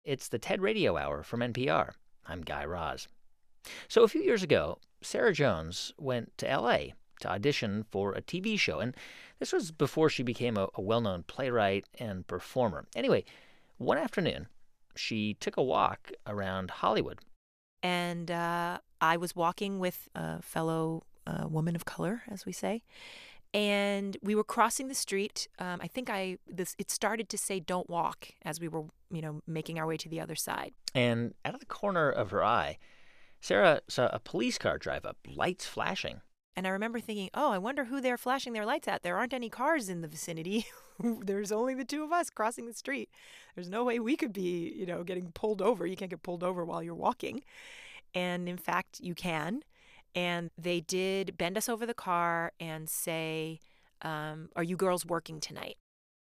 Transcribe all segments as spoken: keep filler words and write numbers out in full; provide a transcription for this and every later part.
It's the TED Radio Hour from N P R. I'm Guy Raz. So a few years ago, Sarah Jones went to L A to audition for a T V show, and this was before she became a, a well-known playwright and performer. Anyway, one afternoon, she took a walk around Hollywood. And uh, I was walking with a fellow uh, woman of color, as we say, and we were crossing the street. Um, I think I this it started to say "Don't walk" as we were, you know, making our way to the other side. And out of the corner of her eye, Sarah saw a police car drive up, lights flashing. And I remember thinking, oh, I wonder who they're flashing their lights at. There aren't any cars in the vicinity. There's only the two of us crossing the street. There's no way we could be, you know, getting pulled over. You can't get pulled over while you're walking. And in fact, you can. And they did bend us over the car and say, um, are you girls working tonight?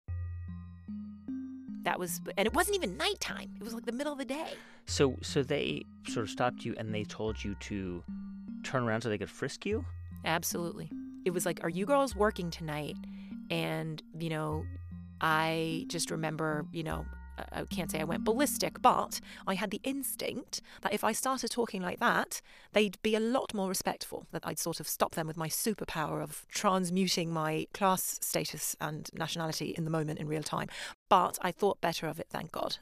That was, and it wasn't even nighttime. It was like the middle of the day. So, so they sort of stopped you and they told you to turn around so they could frisk you? Absolutely. It was like, are you girls working tonight? And, you know, I just remember, you know, I can't say I went ballistic, but I had the instinct that if I started talking like that, they'd be a lot more respectful, that I'd sort of stop them with my superpower of transmuting my class status and nationality in the moment in real time. But I thought better of it, thank God.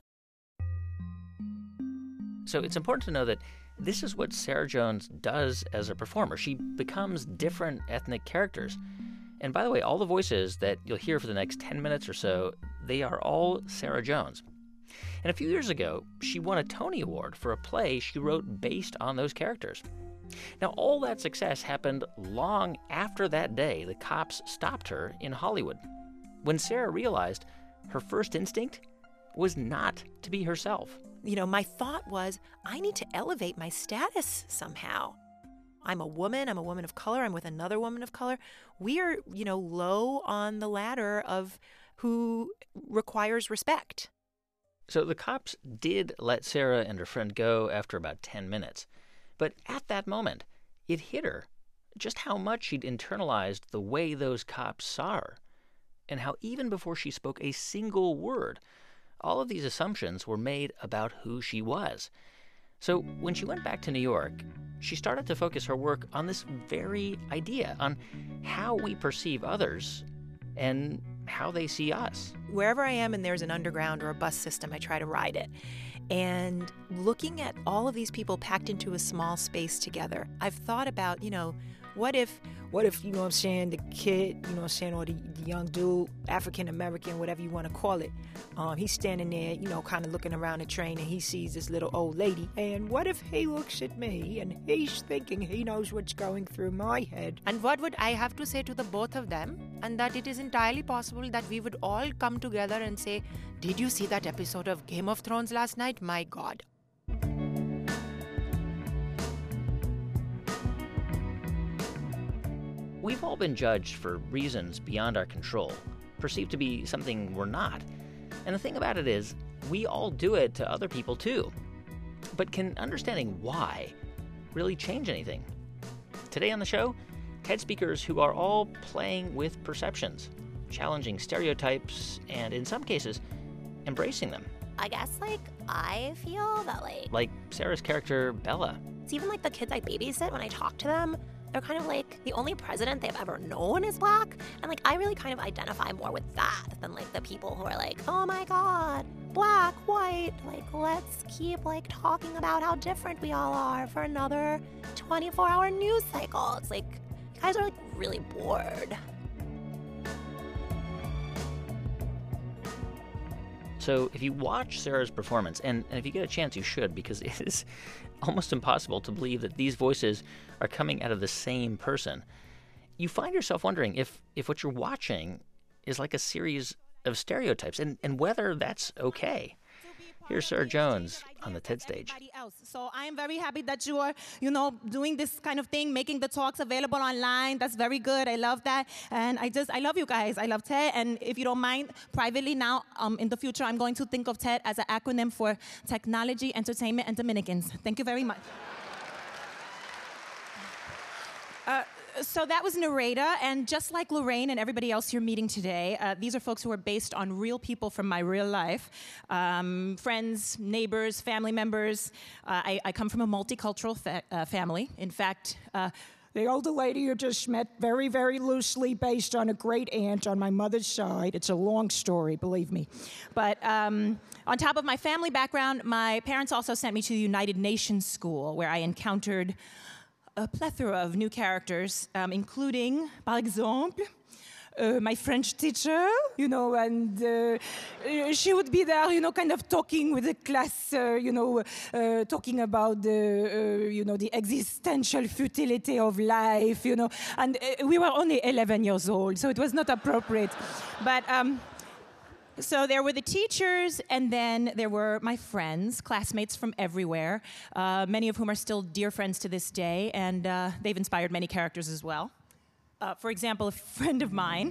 So it's important to know that this is what Sarah Jones does as a performer. She becomes different ethnic characters. And by the way, all the voices that you'll hear for the next ten minutes or so, they are all Sarah Jones. And a few years ago, she won a Tony Award for a play she wrote based on those characters. Now, all that success happened long after that day the cops stopped her in Hollywood, when Sarah realized her first instinct was not to be herself. You know, my thought was, I need to elevate my status somehow. I'm a woman. I'm a woman of color. I'm with another woman of color. We are, you know, low on the ladder of who requires respect. So the cops did let Sarah and her friend go after about ten minutes. But at that moment, it hit her just how much she'd internalized the way those cops saw her, and how even before she spoke a single word, all of these assumptions were made about who she was. So when she went back to New York, she started to focus her work on this very idea, on how we perceive others and how they see us. Wherever I am and there's an underground or a bus system, I try to ride it. And looking at all of these people packed into a small space together, I've thought about, you know, what if, what if, you know what I'm saying, the kid, you know what I'm saying, or the, the young dude, African-American, whatever you want to call it, um, he's standing there, you know, kind of looking around the train, and he sees this little old lady. And what if he looks at me and he's thinking he knows what's going through my head? And what would I have to say to the both of them? And that it is entirely possible that we would all come together and say, did you see that episode of Game of Thrones last night? My God. We've all been judged for reasons beyond our control, perceived to be something we're not. And the thing about it is, we all do it to other people too. But can understanding why really change anything? Today on the show, TED speakers who are all playing with perceptions, challenging stereotypes, and in some cases, embracing them. I guess, like, I feel that, like... Like Sarah's character, Bella. It's even like the kids I babysit, when I talk to them, they're kind of like, the only president they've ever known is black. And, like, I really kind of identify more with that than, like, the people who are like, oh, my God, black, white. Like, let's keep, like, talking about how different we all are for another twenty-four hour news cycle. It's like, you guys are, like, really bored. So if you watch Sarah's performance, and, and if you get a chance, you should, because it is almost impossible to believe that these voices are coming out of the same person, you find yourself wondering if, if what you're watching is like a series of stereotypes, and, and whether that's okay. Here's Sarah Jones on the TED stage. So I am very happy that you are, you know, doing this kind of thing, making the talks available online. That's very good. I love that. And I just, I love you guys. I love TED. And if you don't mind, privately now, um, in the future, I'm going to think of TED as an acronym for Technology, Entertainment, and Dominicans. Thank you very much. Uh, So that was Nareda, and just like Lorraine and everybody else you're meeting today, uh, these are folks who are based on real people from my real life. Um, friends, neighbors, family members. Uh, I, I come from a multicultural fa- uh, family. In fact, uh, the older lady you just met, very, very loosely based on a great aunt on my mother's side. It's a long story, believe me. But um, on top of my family background, my parents also sent me to the United Nations School, where I encountered a plethora of new characters, um, including, par exemple, uh, my French teacher, you know, and uh, she would be there, you know, kind of talking with the class, uh, you know, uh, talking about the, uh, you know, the existential futility of life, you know, and uh, we were only eleven years old, so it was not appropriate. But um, so there were the teachers, and then there were my friends, classmates from everywhere, uh, many of whom are still dear friends to this day, and uh, they've inspired many characters as well. Uh, for example, a friend of mine.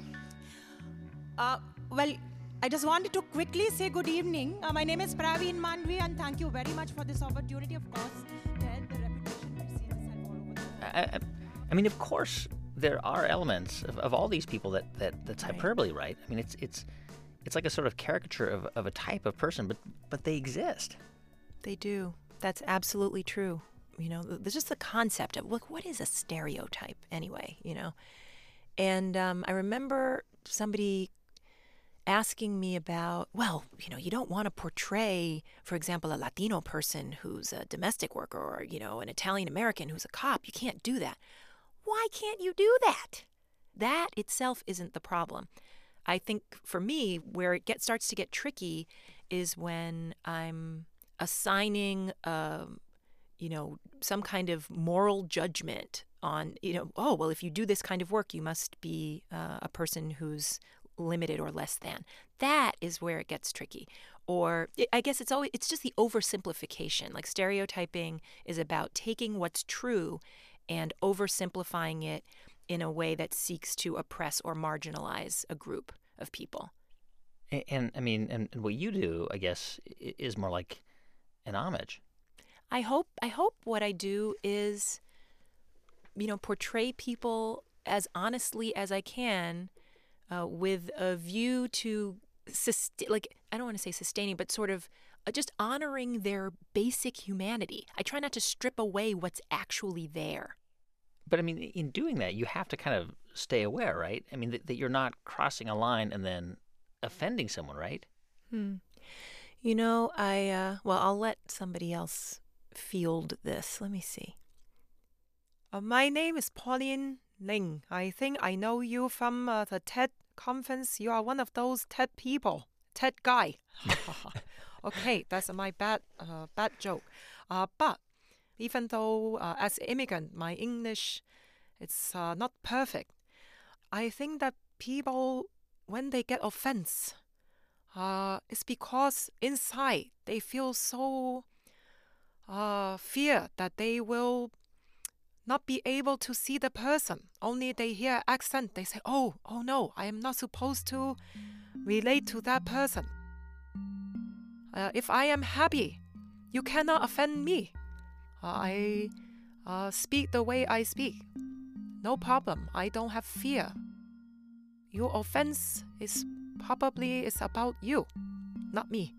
Uh, well, I just wanted to quickly say good evening. Uh, my name is Praveen Mandvi, and thank you very much for this opportunity. Of course, Ted, the reputation precedes itself all over the I, I, I mean, of course, there are elements of, of all these people that, that that's hyperbole, right? I mean, it's it's it's like a sort of caricature of, of a type of person, but but they exist. They do. That's absolutely true. You know, there's just the concept of, look, what is a stereotype anyway, you know? And um, I remember somebody asking me about, well, you know, you don't want to portray, for example, a Latino person who's a domestic worker or, you know, an Italian American who's a cop. You can't do that. Why can't you do that? That itself isn't the problem. I think for me, where it gets starts to get tricky is when I'm assigning, um, you know, some kind of moral judgment on, you know, oh, well, if you do this kind of work, you must be uh, a person who's limited or less than. That is where it gets tricky. Or I guess it's always, it's just the oversimplification. Like stereotyping is about taking what's true and oversimplifying it in a way that seeks to oppress or marginalize a group of people. And, and I mean, and, and what you do, I guess, is more like an homage. I hope I hope what I do is, you know, portray people as honestly as I can, uh, with a view to sustain, like, I don't want to say sustaining, but sort of uh, just honoring their basic humanity. I try not to strip away what's actually there. But I mean, in doing that, you have to kind of stay aware, right? I mean, that, that you're not crossing a line and then offending someone, right? Hmm. You know, I, uh, well, I'll let somebody else field this. Let me see. Uh, my name is Pauline Ling. I think I know you from uh, the TED conference. You are one of those TED people. TED guy. Okay, that's my bad, uh, bad joke. Uh, but even though uh, as an immigrant, my English it's uh, not perfect, I think that people, when they get offense, uh, it's because inside they feel so uh, fear that they will not be able to see the person. Only they hear accent, they say, oh, oh no, I am not supposed to relate to that person. Uh, if I am happy, you cannot offend me. I uh, speak the way I speak. No problem. I don't have fear. Your offense is probably is about you, not me.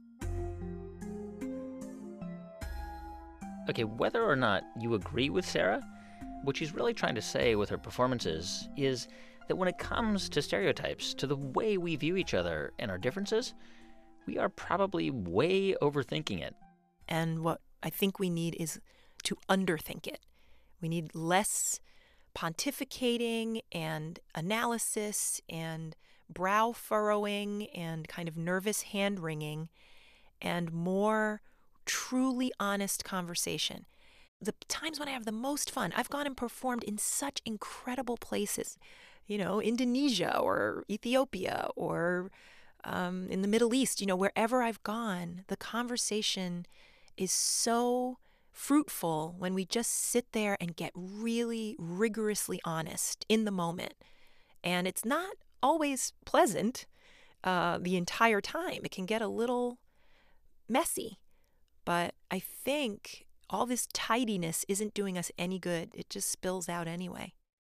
Okay, whether or not you agree with Sarah, what she's really trying to say with her performances is that when it comes to stereotypes, to the way we view each other and our differences, we are probably way overthinking it. And what I think we need is to underthink it. We need less pontificating and analysis and brow furrowing and kind of nervous hand-wringing and more truly honest conversation. The times when I have the most fun, I've gone and performed in such incredible places, you know, Indonesia or Ethiopia or um, in the Middle East, you know, wherever I've gone, the conversation is so fruitful when we just sit there and get really rigorously honest in the moment. And it's not always pleasant uh, the entire time. It can get a little messy. But I think all this tidiness isn't doing us any good. It just spills out anyway.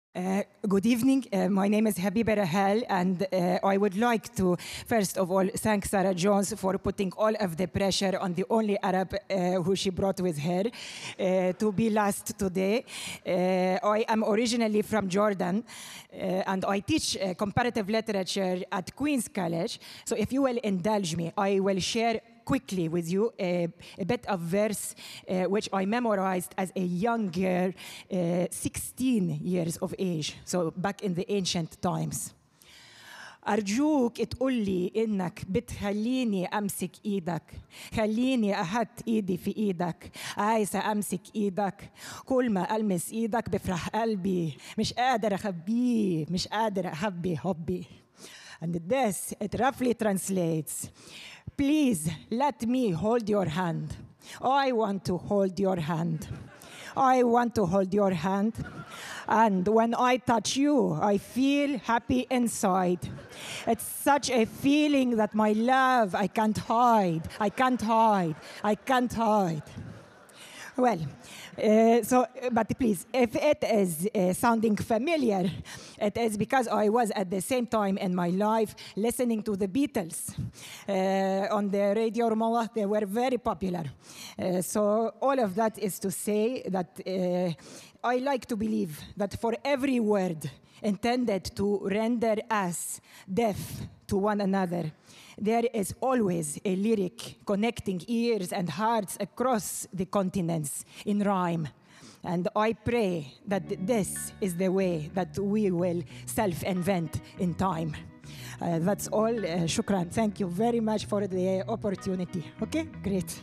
Uh, good evening. Uh, my name is Habiba Rahal, and uh, I would like to, first of all, thank Sarah Jones for putting all of the pressure on the only Arab uh, who she brought with her uh, to be last today. Uh, I am originally from Jordan, uh, and I teach uh, comparative literature at Queen's College. So if you will indulge me, I will share quickly with you a, a bit of verse uh, which I memorized as a young girl, uh, sixteen years of age, so back in the ancient times. أرجوك تقولي إنك بتخليني أمسك إيدك، خليني أحط إيدي في إيدك، عايزة أمسك إيدك، كل ما ألمس إيدك بفرح قلبي، مش قادر أخبيه، مش قادر أخبي حبي. And this, it roughly translates, please let me hold your hand. I want to hold your hand. I want to hold your hand. And when I touch you, I feel happy inside. It's such a feeling that my love, I can't hide. I can't hide. I can't hide. Well, uh, so, but please, if it is uh, sounding familiar, it is because I was at the same time in my life listening to the Beatles uh, on the Radio Ramallah. They were very popular. Uh, so all of that is to say that uh, I like to believe that for every word intended to render us deaf to one another, there is always a lyric connecting ears and hearts across the continents in rhyme. And I pray that this is the way that we will self-invent in time. Uh, that's all. Uh, shukran. Thank you very much for the opportunity. Okay? Great.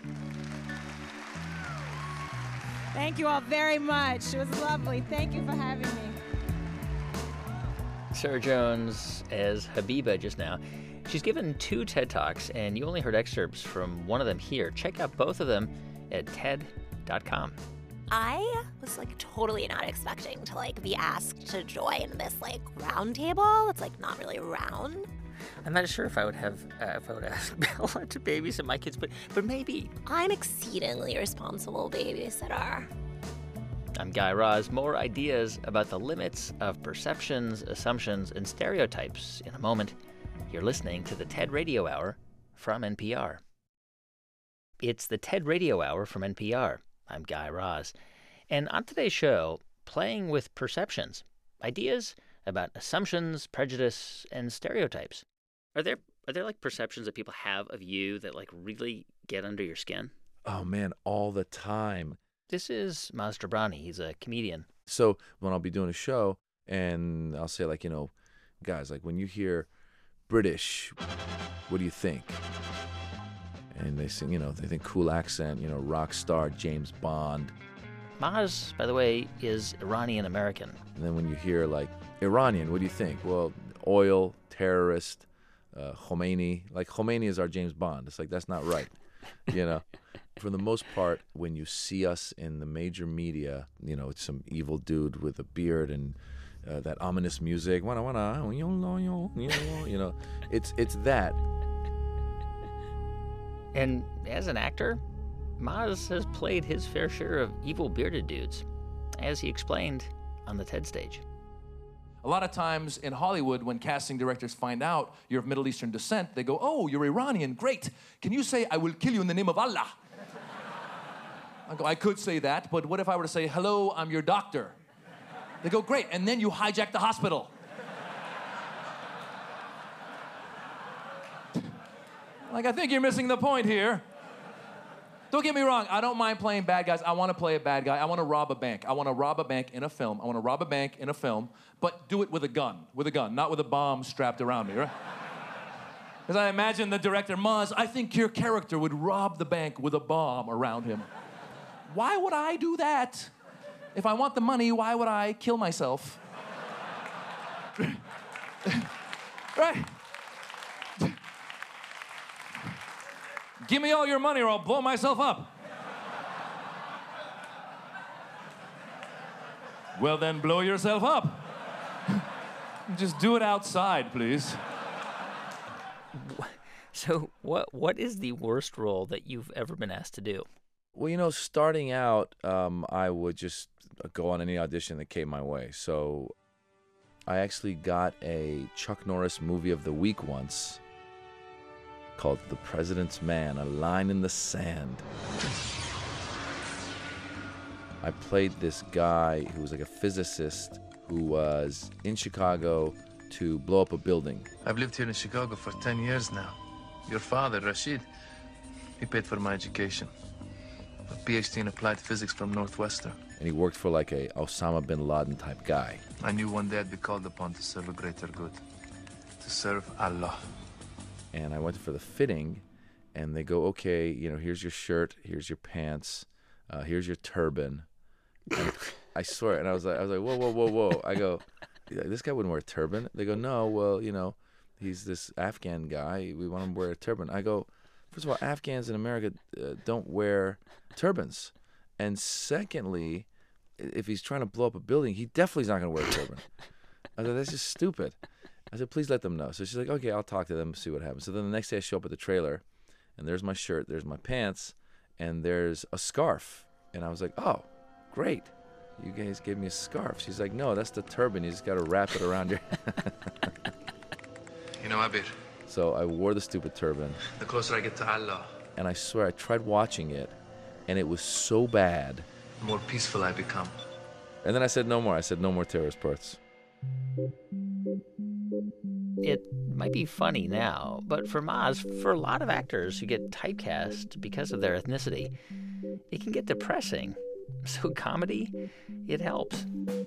Thank you all very much. It was lovely. Thank you for having me. Sarah Jones as Habiba just now. She's given two TED Talks, and you only heard excerpts from one of them here. Check out both of them at T E D dot com. I was like totally not expecting to like be asked to join this like round table. It's like not really round. I'm not sure if I would have uh, if I would ask Bella to babysit my kids, but but maybe. I'm exceedingly responsible babysitter. I'm Guy Raz. More ideas about the limits of perceptions, assumptions, and stereotypes in a moment. You're listening to the TED Radio Hour from N P R. It's the TED Radio Hour from N P R. I'm Guy Raz. And on today's show, playing with perceptions, ideas about assumptions, prejudice, and stereotypes. Are there are there like perceptions that people have of you that like really get under your skin? Oh man, all the time. This is Maz Jobrani. He's a comedian. So when I'll be doing a show and I'll say like, you know, guys, like when you hear British, what do you think? And they sing, you know, they think cool accent, you know, rock star, James Bond. Maz, by the way, is Iranian-American. And then when you hear like Iranian, what do you think? Well, oil, terrorist, uh, Khomeini. Like Khomeini is our James Bond. It's like, that's not right, you know? For the most part, when you see us in the major media, you know, it's some evil dude with a beard and uh, that ominous music, you know, it's it's that. And as an actor, Maz has played his fair share of evil bearded dudes, as he explained on the TED stage. A lot of times in Hollywood, when casting directors find out you're of Middle Eastern descent, they go, oh, you're Iranian, great. Can you say, I will kill you in the name of Allah? I go, I could say that, but what if I were to say, hello, I'm your doctor? They go, great, and then you hijack the hospital. Like, I think you're missing the point here. Don't get me wrong, I don't mind playing bad guys. I want to play a bad guy. I want to rob a bank. I want to rob a bank in a film. I want to rob a bank in a film, but do it with a gun, with a gun, not with a bomb strapped around me, right? Because I imagine the director, Maz, I think your character would rob the bank with a bomb around him. Why would I do that? If I want the money, why would I kill myself? Right? Give me all your money or I'll blow myself up. Well, then blow yourself up. Just do it outside, please. So what what is the worst role that you've ever been asked to do? Well, you know, starting out, um, I would just go on any audition that came my way. So I actually got a Chuck Norris movie of the week once called The President's Man, A Line in the Sand. I played this guy who was like a physicist who was in Chicago to blow up a building. I've lived here in Chicago for ten years now. Your father, Rashid, he paid for my education. A P H D in applied physics from Northwestern. And he worked for like a Osama bin Laden type guy. I knew one day I'd be called upon to serve a greater good, to serve Allah. And I went for the fitting, and they go, okay, you know, here's your shirt, here's your pants, uh, here's your turban. And I swear, and I was like, I was like, whoa, whoa, whoa, whoa. I go, this guy wouldn't wear a turban. They go, no, well, you know, he's this Afghan guy. We want him to wear a turban. I go, first of all, Afghans in America uh, don't wear turbans. And secondly, if he's trying to blow up a building, he definitely is not going to wear a turban. I said, that's just stupid. I said, please let them know. So she's like, okay, I'll talk to them, see what happens. So then the next day I show up at the trailer, and there's my shirt, there's my pants, and there's a scarf. And I was like, oh, great. You guys gave me a scarf. She's like, no, that's the turban. You just got to wrap it around your... You know, Abir, So I wore the stupid turban, the closer I get to Allah, and I swear I tried watching it, and it was so bad. the more peaceful I become. And then I said no more. I said no more terrorist parts. It might be funny now, but for Maz, for a lot of actors who get typecast because of their ethnicity, it can get depressing. So comedy, it helps.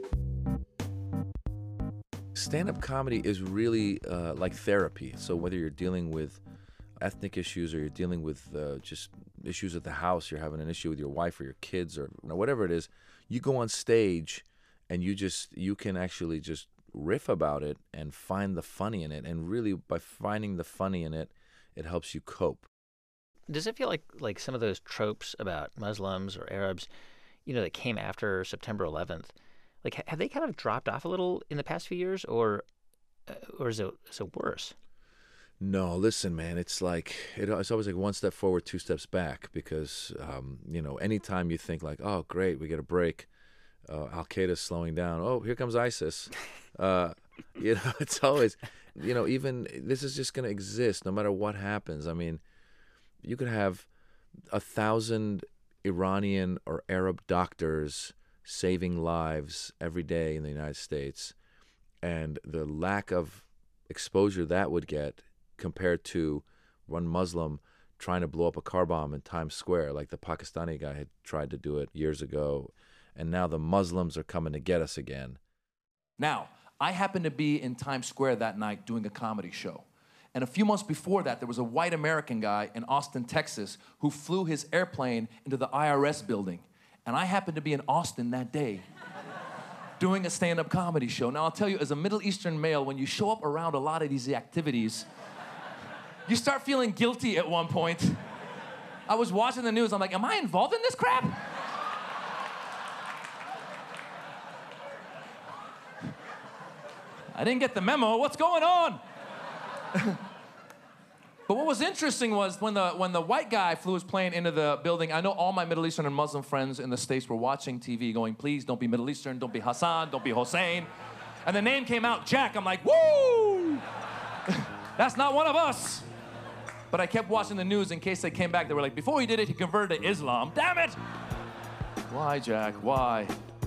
Stand-up comedy is really uh, like therapy. So whether you're dealing with ethnic issues or you're dealing with uh, just issues at the house, you're having an issue with your wife or your kids or you know, whatever it is, you go on stage and you just you can actually just riff about it and find the funny in it. And really, by finding the funny in it, it helps you cope. Does it feel like like some of those tropes about Muslims or Arabs, you know, that came after September eleventh, like have they kind of dropped off a little in the past few years, or uh, or is it is it worse? No, listen, man. It's like it, it's always like one step forward, two steps back. Because um, you know, anytime you think like, oh, great, we get a break, uh, Al Qaeda's slowing down. Oh, here comes ISIS. Uh, you know, it's always, you know, even this is just going to exist no matter what happens. I mean, you could have a thousand Iranian or Arab doctors saving lives every day in the United States, and the lack of exposure that would get compared to one Muslim trying to blow up a car bomb in Times Square, like the Pakistani guy had tried to do it years ago, and now the Muslims are coming to get us again. Now, I happened to be in Times Square that night doing a comedy show. And a few months before that, there was a white American guy in Austin, Texas, who flew his airplane into the I R S building. And I happened to be in Austin that day doing a stand-up comedy show. Now, I'll tell you, as a Middle Eastern male, when you show up around a lot of these activities, you start feeling guilty at one point. I was watching the news. I'm like, am I involved in this crap? I didn't get the memo. What's going on? But what was interesting was when the when the white guy flew his plane into the building, I know all my Middle Eastern and Muslim friends in the States were watching T V going, please don't be Middle Eastern, don't be Hassan, don't be Hossein. And the name came out, Jack. I'm like, woo! That's not one of us. But I kept watching the news in case they came back. They were like, before he did it, he converted to Islam. Damn it! Why, Jack? Why?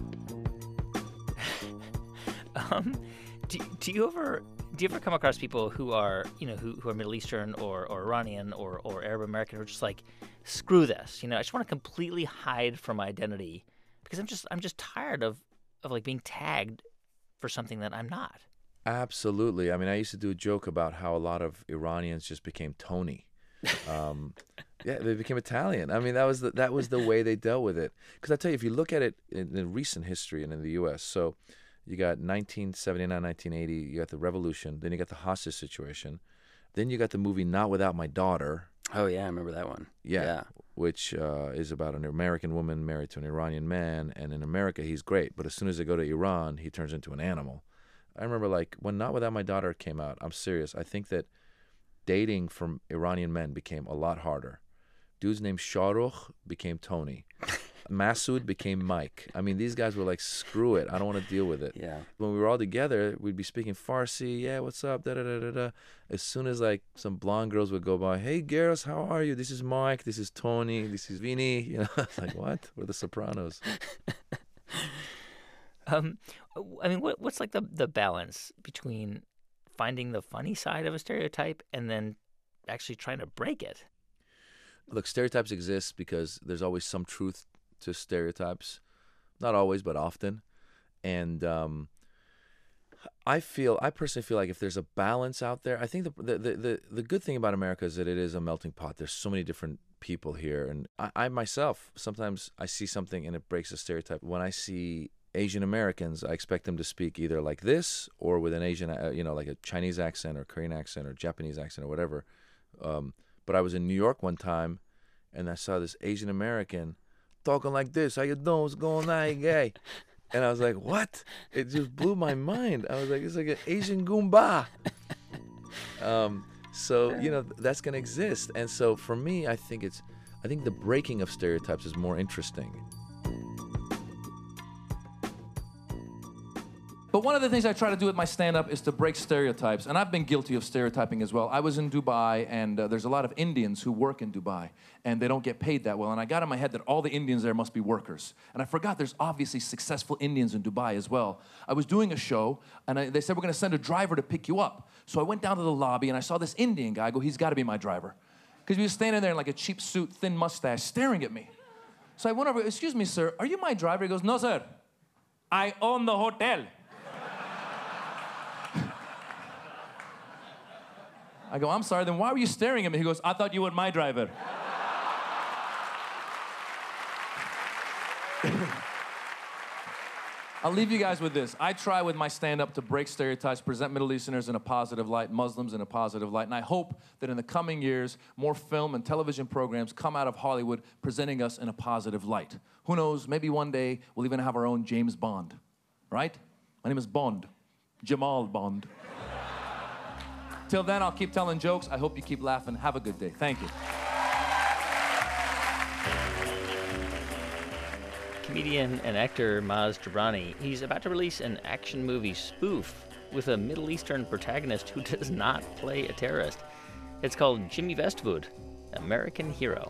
um, do, do you ever... Do you ever come across people who are, you know, who, who are Middle Eastern or, or Iranian or, or Arab American who are just like, screw this, you know, I just want to completely hide from my identity because I'm just I'm just tired of, of like being tagged for something that I'm not. Absolutely. I mean, I used to do a joke about how a lot of Iranians just became Tony. Um, yeah, they became Italian. I mean, that was the, that was the way they dealt with it. Because I tell you, if you look at it in, in recent history and in the U S, so you got nineteen seventy-nine, nineteen eighty, you got the revolution, then you got the hostage situation, then you got the movie Not Without My Daughter. Oh, yeah, I remember that one. Yeah, yeah. which uh, is about an American woman married to an Iranian man, and in America he's great, but as soon as they go to Iran, he turns into an animal. I remember, like, when Not Without My Daughter came out, I'm serious, I think that dating from Iranian men became a lot harder Dudes named Shahrukh became Tony. Masood became Mike. I mean, these guys were like, screw it. I don't want to deal with it. Yeah. When we were all together, we'd be speaking Farsi. Yeah, what's up? Da da da da da. As soon as like some blonde girls would go by, hey, girls, how are you? This is Mike. This is Tony. This is Vinny. You know, it's like, what? We're the Sopranos. um, I mean, what what's like the the balance between finding the funny side of a stereotype and then actually trying to break it? Look, stereotypes exist because there's always some truth to stereotypes. Not always, but often. And um, I feel, I personally feel like if there's a balance out there, I think the, the the the the good thing about America is that it is a melting pot. There's so many different people here, and I, I myself sometimes I see something and it breaks a stereotype. When I see Asian Americans, I expect them to speak either like this or with an Asian, uh, you know, like a Chinese accent or Korean accent or Japanese accent or whatever. Um, but I was in New York one time, and I saw this Asian American talking like this. How you doing? What's going on, you gay? And I was like, what? It just blew my mind. I was like, it's like an Asian Goomba. Um, so, you know, that's going to exist. And so for me, I think it's, I think the breaking of stereotypes is more interesting. But one of the things I try to do with my stand-up is to break stereotypes, and I've been guilty of stereotyping as well. I was in Dubai, and uh, there's a lot of Indians who work in Dubai, and they don't get paid that well, and I got in my head that all the Indians there must be workers. And I forgot there's obviously successful Indians in Dubai as well. I was doing a show, and I, they said, we're going to send a driver to pick you up. So I went down to the lobby, and I saw this Indian guy. I go, he's got to be my driver. Because he was standing there in like a cheap suit, thin mustache, staring at me. So I went over, excuse me, sir, are you my driver? He goes, no, sir. I own the hotel. I go, I'm sorry, then why were you staring at me? He goes, I thought you were my driver. I'll leave you guys with this. I try with my stand-up to break stereotypes, present Middle Easterners in a positive light, Muslims in a positive light, and I hope that in the coming years, more film and television programs come out of Hollywood presenting us in a positive light. Who knows, maybe one day we'll even have our own James Bond, right? My name is Bond, Jamal Bond. Till then, I'll keep telling jokes. I hope you keep laughing. Have a good day. Thank you. Comedian and actor Maz Jobrani, he's about to release an action movie spoof with a Middle Eastern protagonist who does not play a terrorist. It's called Jimmy Westwood, American Hero.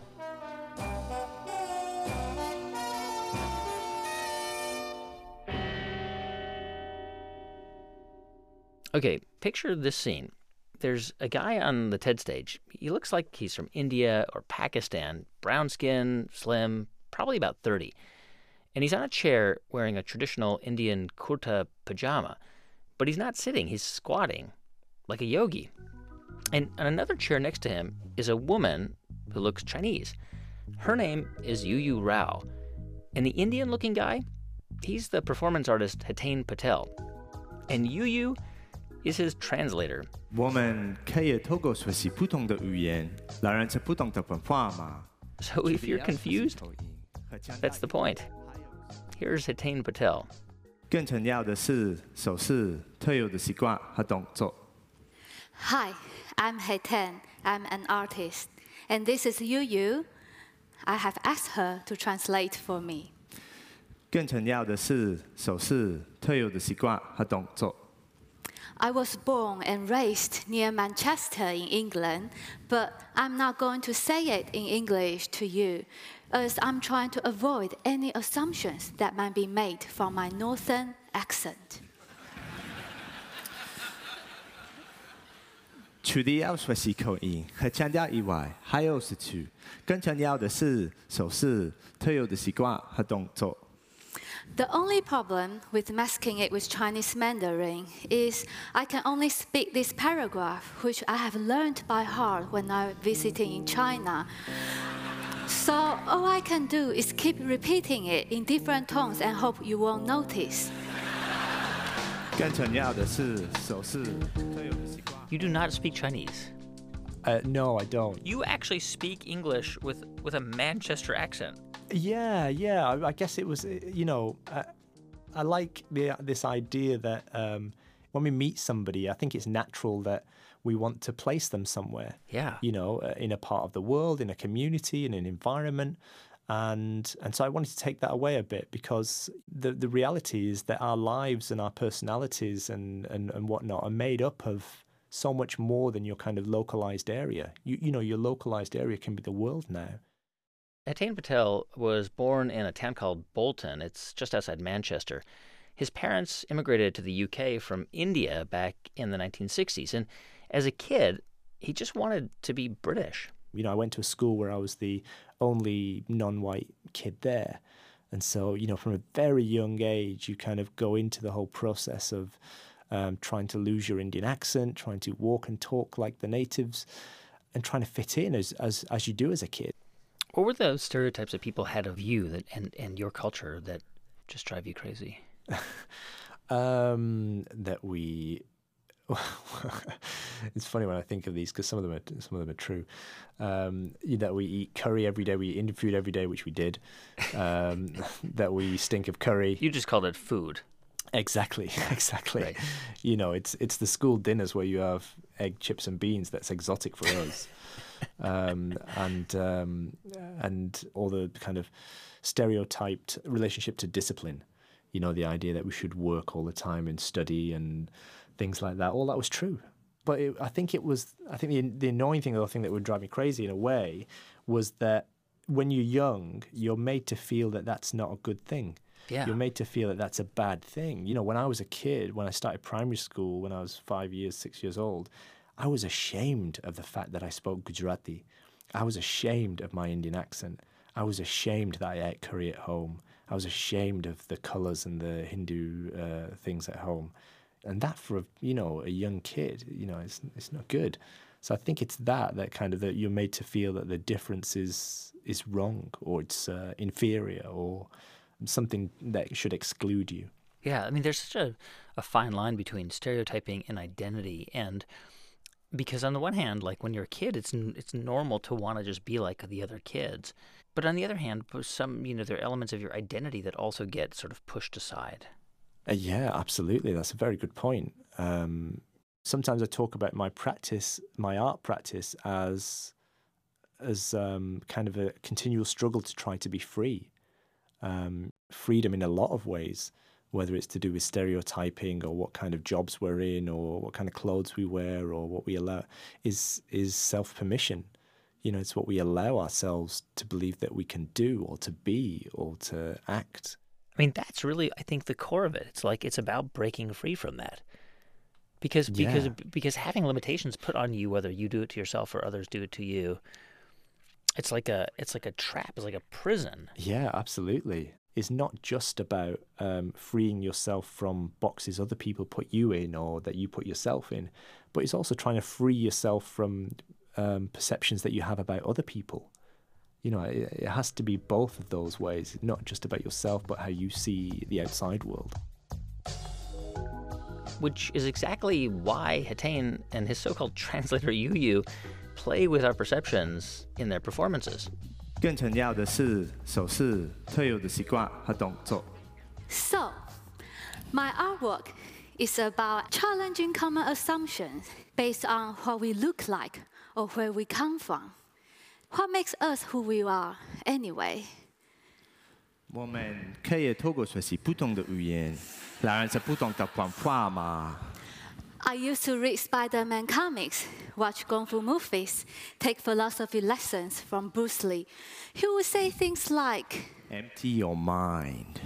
Okay, picture this scene. There's a guy on the TED stage. He looks like he's from India or Pakistan, brown skin, slim, probably about thirty. And he's on a chair wearing a traditional Indian kurta pajama. But he's not sitting, he's squatting, like a yogi. And on another chair next to him is a woman who looks Chinese. Her name is Yu Yu Rao. And the Indian-looking guy, he's the performance artist Hitain Patel. And Yu Yu is his translator. 我们可以透过学习不同的语言，来认识不同的文化嘛。 So if you're confused, that's the point. Here's Hitain Patel. 更重要的是手势、特有的习惯和动作。 Hi, I'm Hitain. I'm an artist. And this is Yu Yu. I have asked her to translate for me. 更重要的是手势、特有的习惯和动作。 I was born and raised near Manchester in England, but I'm not going to say it in English to you, as I'm trying to avoid any assumptions that might be made from my northern accent. 除了要学习口音和腔调以外，还有是去更重要的是手势、特有的习惯和动作。 The only problem with masking it with Chinese Mandarin is I can only speak this paragraph, which I have learned by heart when I visited in China. So all I can do is keep repeating it in different tones and hope you won't notice. 更重要的是手势、特有的习惯。 You do not speak Chinese. Uh, no, I don't. You actually speak English with, with a Manchester accent. Yeah, yeah. I, I guess it was, you know, uh, I like the this idea that um, when we meet somebody, I think it's natural that we want to place them somewhere. Yeah. You know, uh, in a part of the world, in a community, in an environment. And and so I wanted to take that away a bit, because the, the reality is that our lives and our personalities and, and, and whatnot are made up of so much more than your kind of localized area. You, you know, your localized area can be the world now. Hitain Patel was born in a town called Bolton. It's just outside Manchester. His parents immigrated to the U K from India back in the nineteen sixties. And as a kid, he just wanted to be British. You know, I went to a school where I was the only non-white kid there. And so, you know, from a very young age, you kind of go into the whole process of um, trying to lose your Indian accent, trying to walk and talk like the natives, and trying to fit in as as, as you do as a kid. What were those stereotypes that people had of you that and, and your culture that just drive you crazy? um, that we... It's funny when I think of these, because some of them are some of them are true. Um, that we eat curry every day, we eat Indian food every day, which we did. Um, that we stink of curry. You just called it food. Exactly, exactly. Right. You know, it's it's the school dinners where you have egg, chips, and beans. That's exotic for us. um, and um, and all the kind of stereotyped relationship to discipline. You know, the idea that we should work all the time and study and things like that. All that was true. But it, I think it was, I think the, the annoying thing, or the thing that would drive me crazy in a way, was that when you're young, you're made to feel that that's not a good thing. Yeah. You're made to feel that that's a bad thing. You know, when I was a kid, when I started primary school, when I was five years, six years old, I was ashamed of the fact that I spoke Gujarati. I was ashamed of my Indian accent. I was ashamed that I ate curry at home. I was ashamed of the colours and the Hindu uh, things at home. And that for a, you know, a young kid, you know, it's it's not good. So I think it's that, that kind of, that you're made to feel that the difference is is wrong, or it's uh, inferior, or something that should exclude you. Yeah, I mean, there's such a, a fine line between stereotyping and identity. And because on the one hand, like when you're a kid, it's it's normal to want to just be like the other kids. But on the other hand, some, you know, there are elements of your identity that also get sort of pushed aside. Uh, yeah, absolutely. That's a very good point. Um, sometimes I talk about my practice, my art practice, as as um, kind of a continual struggle to try to be free. Um, freedom in a lot of ways, whether it's to do with stereotyping or what kind of jobs we're in or what kind of clothes we wear or what we allow, is is self-permission. You know, it's what we allow ourselves to believe that we can do or to be or to act. I mean, that's really, I think, the core of it. It's like it's about breaking free from that. Because because Yeah. because having limitations put on you, whether you do it to yourself or others do it to you, it's like a it's like a trap. It's like a prison. Yeah, absolutely. It's not just about um, freeing yourself from boxes other people put you in or that you put yourself in, but it's also trying to free yourself from um, perceptions that you have about other people. You know, it, it has to be both of those ways, not just about yourself, but how you see the outside world. Which is exactly why Hitain and his so-called translator Yu Yu play with our perceptions in their performances. 更强调的是手势特有的习惯和动作。 So, my artwork is about challenging common assumptions based on what we look like or where we come from. What makes us who we are, anyway? 我们可以透过学习不同的语言，来认识不同的文化嘛。 I used to read Spider-Man comics, watch Kung Fu movies, take philosophy lessons from Bruce Lee. He would say things like, Empty your mind.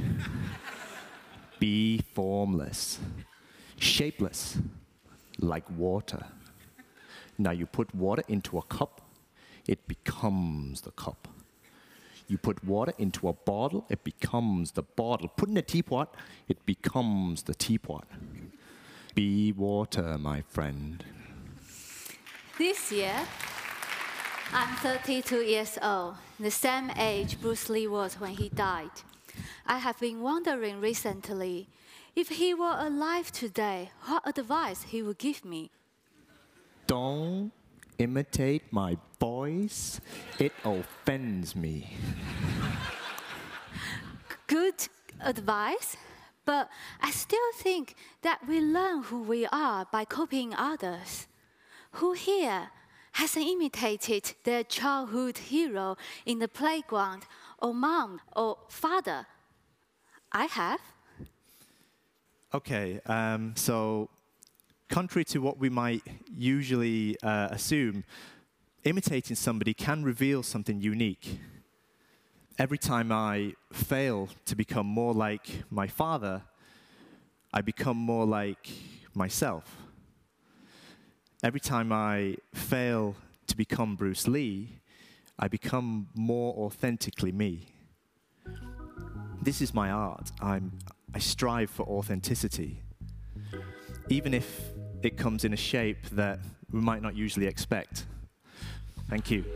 Be formless, shapeless, like water. Now you put water into a cup, it becomes the cup. You put water into a bottle, it becomes the bottle. Put in a teapot, it becomes the teapot. Be water, my friend. this year, I'm thirty-two years old, the same age Bruce Lee was when he died. I have been wondering recently, if he were alive today, what advice he would give me. Don't imitate my voice. It offends me. Good advice, but I still think that we learn who we are by copying others. Who here hasn't imitated their childhood hero in the playground, or mom, or father? I have. Okay, um, so contrary to what we might usually uh, assume, imitating somebody can reveal something unique. Every time I fail to become more like my father, I become more like myself. Every time I fail to become Bruce Lee, I become more authentically me. This is my art. I'm, I strive for authenticity, even if it comes in a shape that we might not usually expect. Thank you.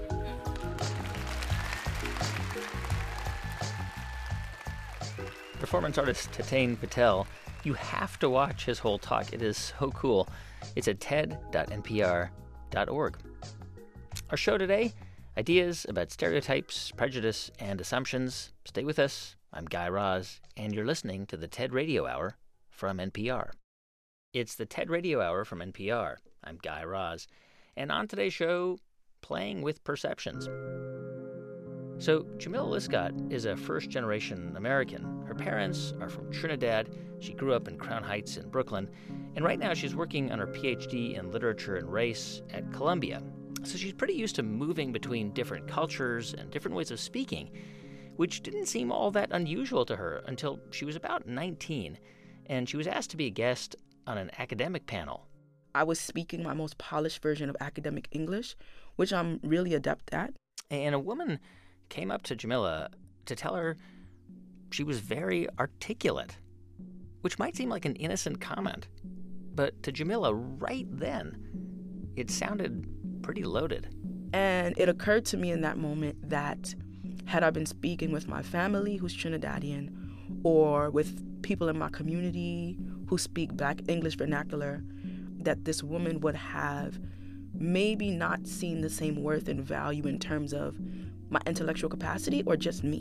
Performance artist Tatain Patel, you have to watch his whole talk. It is so cool. It's at ted dot n p r dot org. Our show today, ideas about stereotypes, prejudice, and assumptions. Stay with us. I'm Guy Raz, and you're listening to the TED Radio Hour from N P R. It's the TED Radio Hour from N P R. I'm Guy Raz. And on today's show, playing with perceptions. So, Jamila Liskott is a first-generation American. Her parents are from Trinidad. She grew up in Crown Heights in Brooklyn. And right now she's working on her P H D in literature and race at Columbia. So she's pretty used to moving between different cultures and different ways of speaking, which didn't seem all that unusual to her until she was about nineteen. And she was asked to be a guest on an academic panel. I was speaking my most polished version of academic English, which I'm really adept at. And a woman came up to Jamila to tell her she was very articulate, which might seem like an innocent comment. But to Jamila right then, it sounded pretty loaded. And it occurred to me in that moment that had I been speaking with my family who's Trinidadian, or with people in my community who speak Black English vernacular, that this woman would have maybe not seen the same worth and value in terms of my intellectual capacity or just me.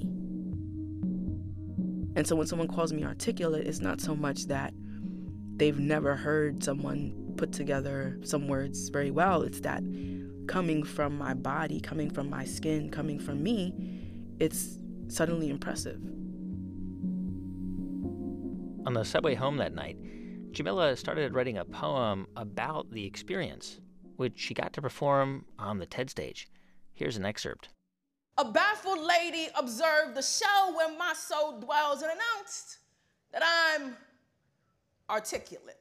And so when someone calls me articulate, it's not so much that they've never heard someone put together some words very well. It's that coming from my body, coming from my skin, coming from me, it's suddenly impressive. On the subway home that night, Jamila started writing a poem about the experience, which she got to perform on the TED stage. Here's an excerpt. A baffled lady observed the shell where my soul dwells and announced that I'm articulate.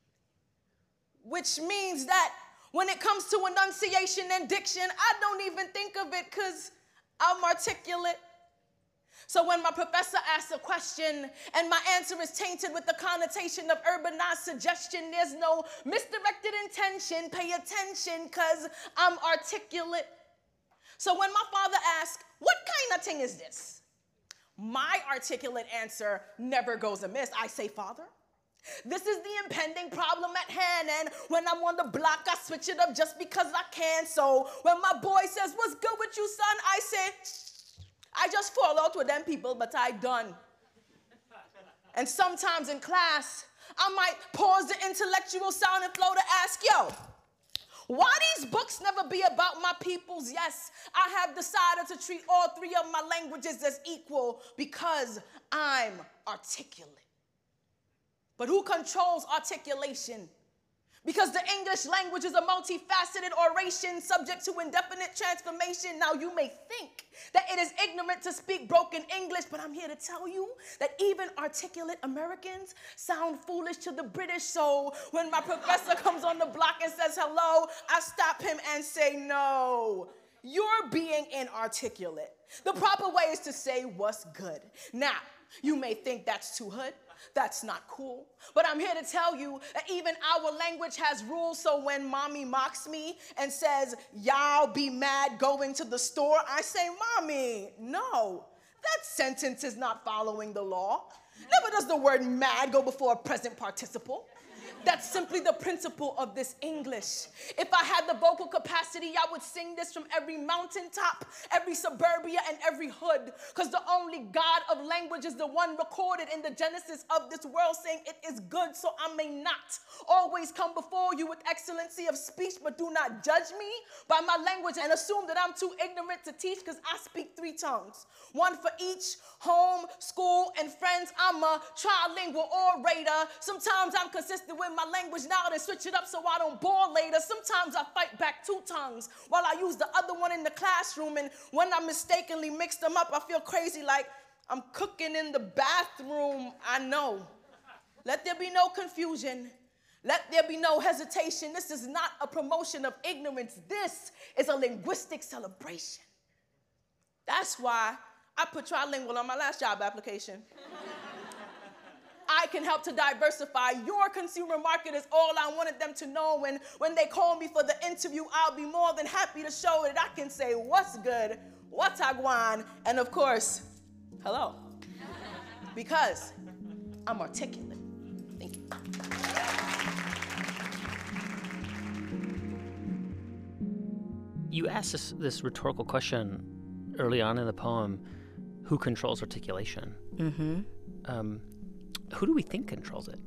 Which means that when it comes to enunciation and diction, I don't even think of it because I'm articulate. So when my professor asks a question and my answer is tainted with the connotation of urbanized suggestion, there's no misdirected intention. Pay attention because I'm articulate. So when my father asks, what kind of thing is this? My articulate answer never goes amiss. I say, Father, this is the impending problem at hand, and when I'm on the block, I switch it up just because I can. So when my boy says, what's good with you, son? I say, I just fall out with them people, but I done. And sometimes in class, I might pause the intellectual sound and flow to ask, yo, why these books never be about my peoples? Yes, I have decided to treat all three of my languages as equal because I'm articulate. But who controls articulation? Because the English language is a multifaceted oration subject to indefinite transformation. Now you may think that it is ignorant to speak broken English, but I'm here to tell you that even articulate Americans sound foolish to the British. So when my professor comes on the block and says hello, I stop him and say, no, you're being inarticulate. The proper way is to say what's good. Now, you may think that's too hood. That's not cool. But I'm here to tell you that even our language has rules, so when mommy mocks me and says, y'all be mad going to the store, I say, Mommy, no, that sentence is not following the law. Never does the word mad go before a present participle. That's simply the principle of this English. If I had the vocal capacity, I would sing this from every mountaintop, every suburbia, and every hood. Because the only God of language is the one recorded in the Genesis of this world, saying it is good, so I may not always come before you with excellency of speech, but do not judge me by my language and assume that I'm too ignorant to teach, because I speak three tongues. One for each, home, school, and friends. I'm a trilingual orator. Sometimes I'm consistent with my language now, then switch it up so I don't bore later. Sometimes I fight back two tongues while I use the other one in the classroom, and when I mistakenly mix them up, I feel crazy like I'm cooking in the bathroom. I know. Let there be no confusion. Let there be no hesitation. This is not a promotion of ignorance. This is a linguistic celebration. That's why I put trilingual on my last job application. I can help to diversify your consumer market is all I wanted them to know. When, when they call me for the interview, I'll be more than happy to show that I can say what's good, what's agwan, and of course, hello. Because I'm articulate. Thank you. You asked this, this rhetorical question early on in the poem, who controls articulation? Mm-hmm. Um, who do we think controls it?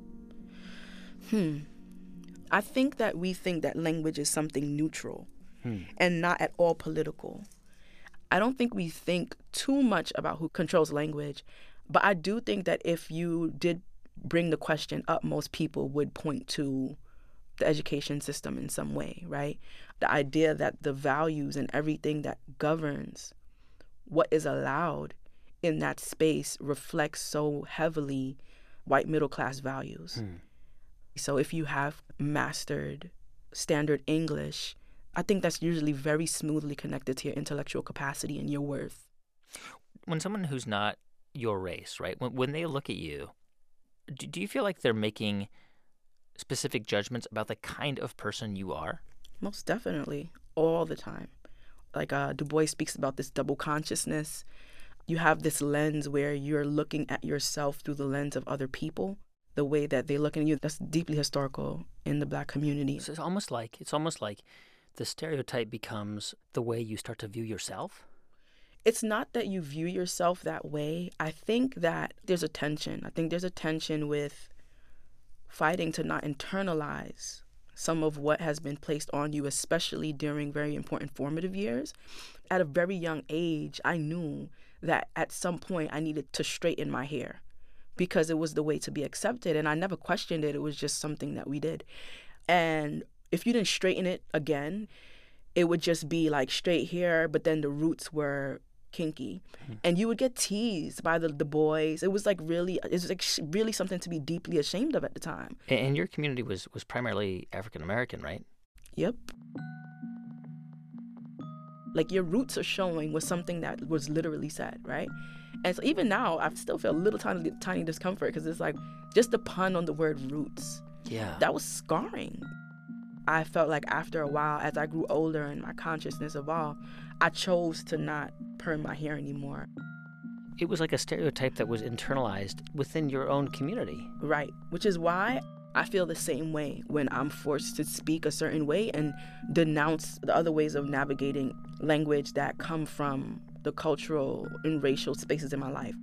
Hmm. I think that we think that language is something neutral Hmm. and not at all political. I don't think we think too much about who controls language, but I do think that if you did bring the question up, most people would point to the education system in some way, right? The idea that the values and everything that governs what is allowed in that space reflects so heavily white middle class values. Hmm. So if you have mastered standard English, I think that's usually very smoothly connected to your intellectual capacity and your worth. When someone who's not your race, right, when, when they look at you, do, do you feel like they're making specific judgments about the kind of person you are? Most definitely, all the time. Like uh, Du Bois speaks about this double consciousness. You have this lens where you're looking at yourself through the lens of other people, the way that they look at you. That's deeply historical in the Black community. So it's almost like it's almost like the stereotype becomes the way you start to view yourself. It's not that you view yourself that way. I think that there's a tension. I think there's a tension with fighting to not internalize some of what has been placed on you, especially during very important formative years. At a very young age, I knew that at some point I needed to straighten my hair because it was the way to be accepted. And I never questioned it. It was just something that we did. And if you didn't straighten it again, it would just be like straight hair, but then the roots were kinky. Mm-hmm. And you would get teased by the, the boys. It was like really, it was like really something to be deeply ashamed of at the time. And your community was, was primarily African-American, right? Yep. Like your roots are showing was something that was literally said, right? And so even now, I still feel a little tiny, tiny discomfort because it's like just the pun on the word roots. Yeah. That was scarring. I felt like after a while, as I grew older and my consciousness evolved, I chose to not perm my hair anymore. It was like a stereotype that was internalized within your own community. Right, which is why I feel the same way when I'm forced to speak a certain way and denounce the other ways of navigating language that come from the cultural and racial spaces in my life.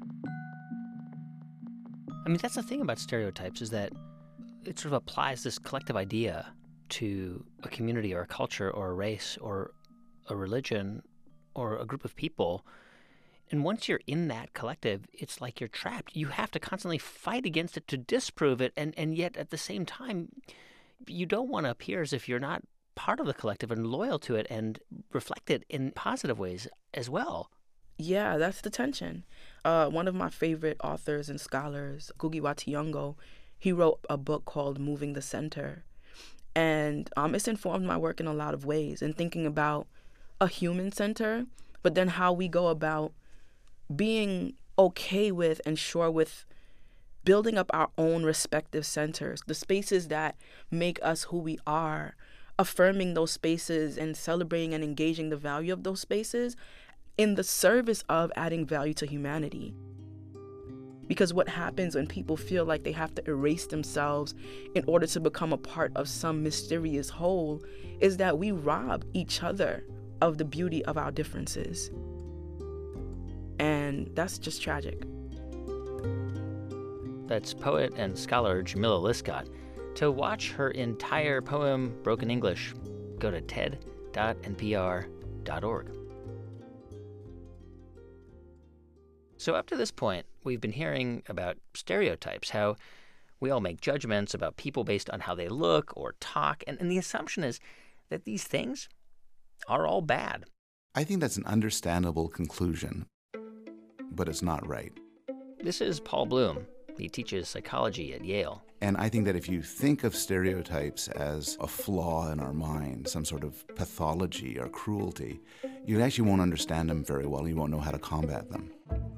I mean, that's the thing about stereotypes is that it sort of applies this collective idea to a community or a culture or a race or a religion or a group of people. And once you're in that collective, it's like you're trapped. You have to constantly fight against it to disprove it. And, and yet at the same time, you don't want to appear as if you're not part of the collective and loyal to it and reflect it in positive ways as well. Yeah, that's the tension. Uh, one of my favorite authors and scholars, Ngugi wa Thiong'o, he wrote a book called Moving the Center. And um, it's informed my work in a lot of ways and thinking about a human center, but then how we go about being okay with and sure with building up our own respective centers, the spaces that make us who we are, affirming those spaces and celebrating and engaging the value of those spaces in the service of adding value to humanity. Because what happens when people feel like they have to erase themselves in order to become a part of some mysterious whole is that we rob each other of the beauty of our differences. And that's just tragic. That's poet and scholar Jamila Liskott. To watch her entire poem, Broken English, go to ted dot n p r dot org. So up to this point, we've been hearing about stereotypes, how we all make judgments about people based on how they look or talk, and, and the assumption is that these things are all bad. I think that's an understandable conclusion, but it's not right. This is Paul Bloom. He teaches psychology at Yale. And I think that if you think of stereotypes as a flaw in our mind, some sort of pathology or cruelty, you actually won't understand them very well. You won't know how to combat them.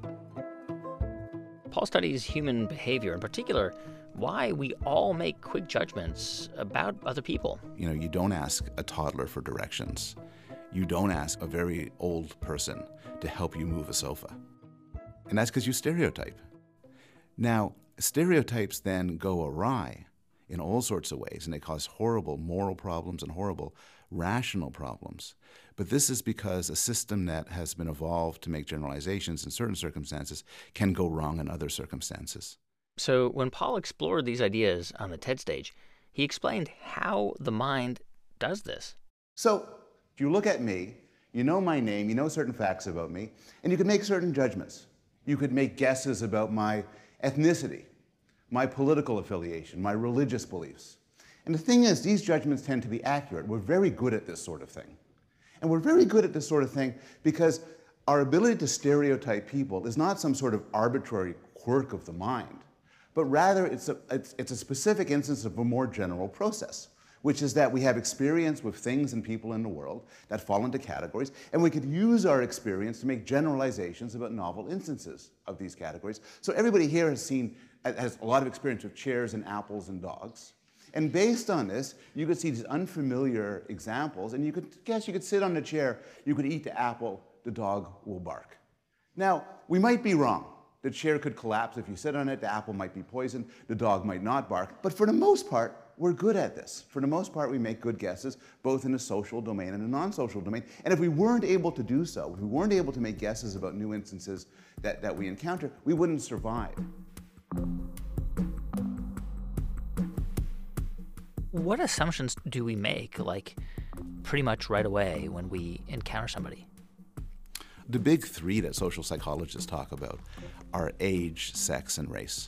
Paul studies human behavior, in particular, why we all make quick judgments about other people. You know, you don't ask a toddler for directions. You don't ask a very old person to help you move a sofa. And that's because you stereotype. Now, stereotypes then go awry in all sorts of ways, and they cause horrible moral problems and horrible rational problems. But this is because a system that has been evolved to make generalizations in certain circumstances can go wrong in other circumstances. So when Paul explored these ideas on the TED stage, he explained how the mind does this. So if you look at me, you know my name, you know certain facts about me, and you can make certain judgments. You could make guesses about my ethnicity, my political affiliation, my religious beliefs. And the thing is, these judgments tend to be accurate. We're very good at this sort of thing. And we're very good at this sort of thing because our ability to stereotype people is not some sort of arbitrary quirk of the mind, but rather it's a, it's, it's a specific instance of a more general process, which is that we have experience with things and people in the world that fall into categories, and we could use our experience to make generalizations about novel instances of these categories. So everybody here has seen, has a lot of experience with chairs and apples and dogs. And based on this, you could see these unfamiliar examples, and you could guess you could sit on the chair, you could eat the apple, the dog will bark. Now, we might be wrong. The chair could collapse if you sit on it, the apple might be poisoned, the dog might not bark. But for the most part, we're good at this. For the most part, we make good guesses, both in the social domain and the non-social domain. And if we weren't able to do so, if we weren't able to make guesses about new instances that, that we encounter, we wouldn't survive. What assumptions do we make, like, pretty much right away when we encounter somebody? The big three that social psychologists talk about are age, sex, and race.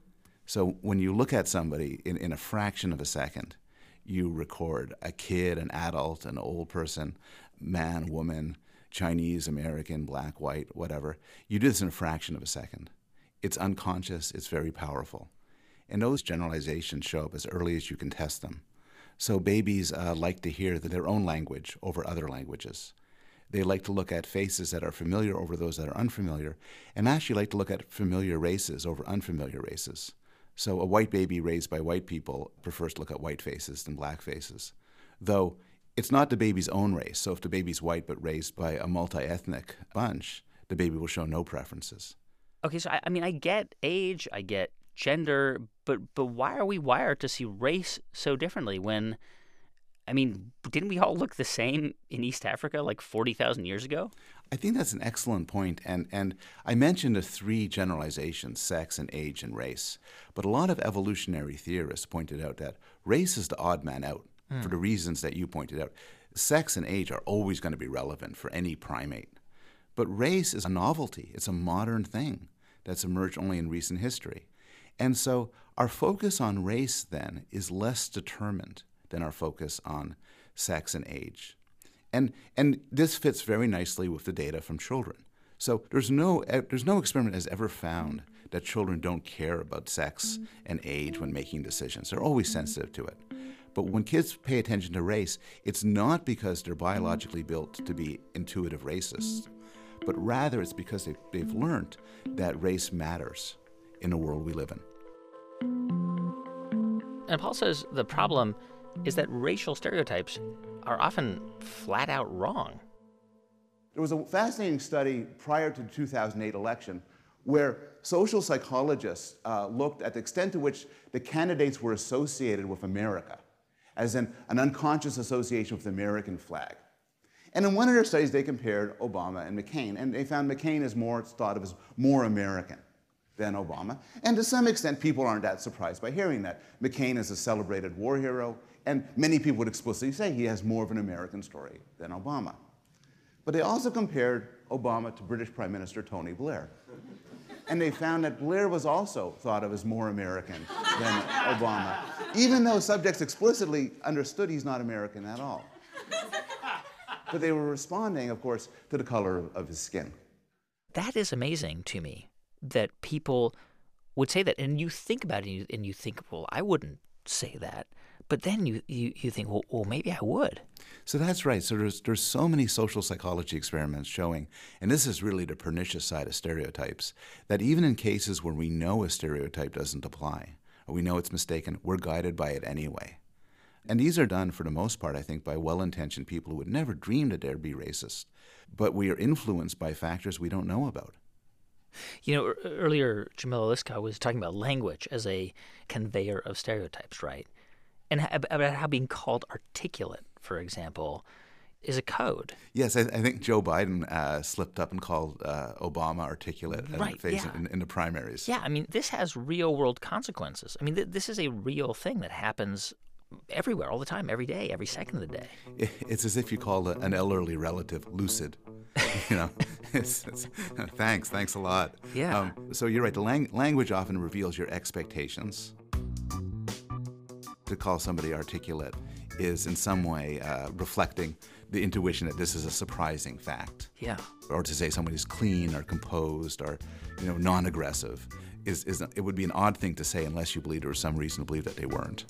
So when you look at somebody in, in a fraction of a second, you record a kid, an adult, an old person, man, woman, Chinese, American, black, white, whatever. You do this in a fraction of a second. It's unconscious, it's very powerful. And those generalizations show up as early as you can test them. So babies uh, like to hear their own language over other languages. They like to look at faces that are familiar over those that are unfamiliar, and actually like to look at familiar races over unfamiliar races. So a white baby raised by white people prefers to look at white faces than black faces. Though it's not the baby's own race, so if the baby's white but raised by a multi-ethnic bunch, the baby will show no preferences. Okay, so I, I mean, I get age, I get gender, but but why are we wired to see race so differently when, I mean, didn't we all look the same in East Africa like forty thousand years ago? I think that's an excellent point, and, and I mentioned the three generalizations, sex and age and race, but a lot of evolutionary theorists pointed out that race is the odd man out hmm. for the reasons that you pointed out. Sex and age are always going to be relevant for any primate, but race is a novelty. It's a modern thing that's emerged only in recent history. And so our focus on race then is less determined than our focus on sex and age. And and this fits very nicely with the data from children. So there's no there's no experiment has ever found that children don't care about sex and age when making decisions. They're always sensitive to it. But when kids pay attention to race, it's not because they're biologically built to be intuitive racists, but rather it's because they've, they've learned that race matters in the world we live in. And Paul says the problem is that racial stereotypes are often flat out wrong. There was a fascinating study prior to the two thousand eight election where social psychologists uh, looked at the extent to which the candidates were associated with America, as in an unconscious association with the American flag. And in one of their studies, they compared Obama and McCain, and they found McCain is more thought of as more American than Obama. And to some extent, people aren't that surprised by hearing that. McCain is a celebrated war hero, and many people would explicitly say he has more of an American story than Obama. But they also compared Obama to British Prime Minister Tony Blair. And they found that Blair was also thought of as more American than Obama, even though subjects explicitly understood he's not American at all. But they were responding, of course, to the color of his skin. That is amazing to me, that people would say that. And you think about it, and you, and you think, well, I wouldn't say that. But then you, you, you think, well, well, maybe I would. So that's right. So there's, there's so many social psychology experiments showing, and this is really the pernicious side of stereotypes, that even in cases where we know a stereotype doesn't apply, or we know it's mistaken, we're guided by it anyway. And these are done, for the most part, I think, by well-intentioned people who would never dream that they'd be racist. But we are influenced by factors we don't know about. You know, earlier, Jamila Liska was talking about language as a conveyor of stereotypes, right? And about how being called articulate, for example, is a code. Yes, I, I think Joe Biden uh, slipped up and called uh, Obama articulate right, face yeah. in, in the primaries. Yeah, I mean, this has real-world consequences. I mean, th- this is a real thing that happens everywhere, all the time, every day, every second of the day. It, it's as if you called a, an elderly relative lucid. You know, it's, it's, thanks, thanks a lot. Yeah. Um, so you're right. The lang- language often reveals your expectations. To call somebody articulate is in some way uh, reflecting the intuition that this is a surprising fact. Yeah. Or to say somebody's clean or composed or, you know, non-aggressive is, is it would be an odd thing to say unless you believe there was some reason to believe that they weren't.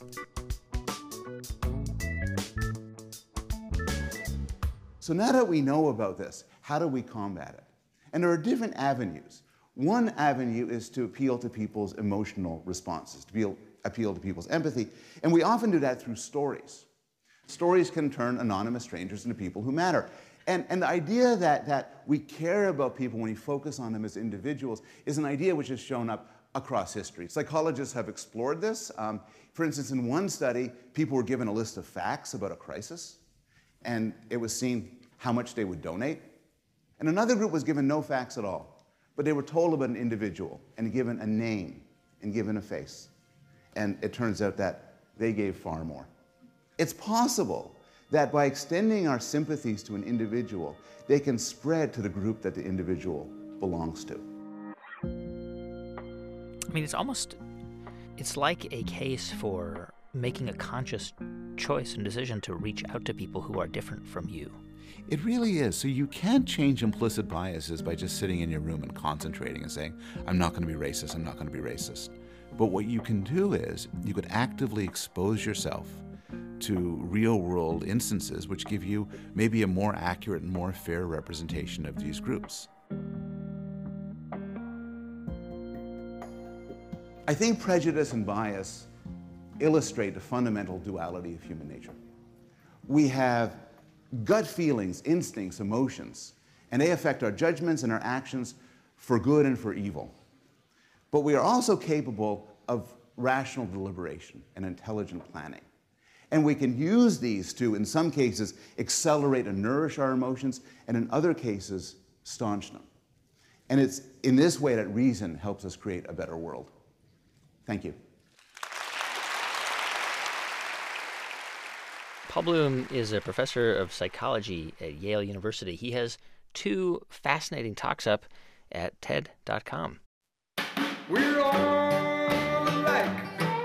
So now that we know about this, how do we combat it? And there are different avenues. One avenue is to appeal to people's emotional responses, to appeal, appeal to people's empathy. And we often do that through stories. Stories can turn anonymous strangers into people who matter. And, and the idea that, that we care about people when we focus on them as individuals is an idea which has shown up across history. Psychologists have explored this. Um, for instance, in one study, people were given a list of facts about a crisis, and it was seen how much they would donate. And another group was given no facts at all, but they were told about an individual and given a name and given a face. And it turns out that they gave far more. It's possible that by extending our sympathies to an individual, they can spread to the group that the individual belongs to. I mean, it's almost, it's like a case for making a conscious choice and decision to reach out to people who are different from you. It really is. So you can't change implicit biases by just sitting in your room and concentrating and saying, I'm not going to be racist, I'm not going to be racist. But what you can do is you could actively expose yourself to real-world instances which give you maybe a more accurate and more fair representation of these groups. I think prejudice and bias illustrate the fundamental duality of human nature. We have gut feelings, instincts, emotions, and they affect our judgments and our actions for good and for evil. But we are also capable of rational deliberation and intelligent planning. And we can use these to, in some cases, accelerate and nourish our emotions, and in other cases, staunch them. And it's in this way that reason helps us create a better world. Thank you. Paul Bloom is a professor of psychology at Yale University. He has two fascinating talks up at T E D dot com. We're all alike,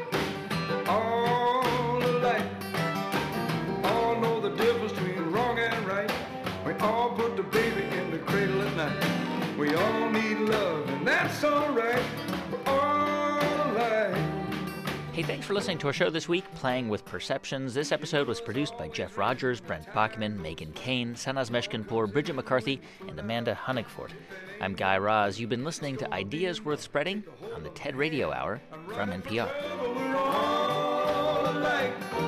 all alike. All know the difference between wrong and right. We all put the baby in the cradle at night. We all need love, and that's all right. We're all alike. Hey, thanks for listening to our show this week, Playing with Perceptions. This episode was produced by Jeff Rogers, Brent Bachman, Megan Kane, Sanaz Meshkinpour, Bridget McCarthy, and Amanda Honigfort. I'm Guy Raz. You've been listening to Ideas Worth Spreading on the TED Radio Hour from N P R. We're all alike.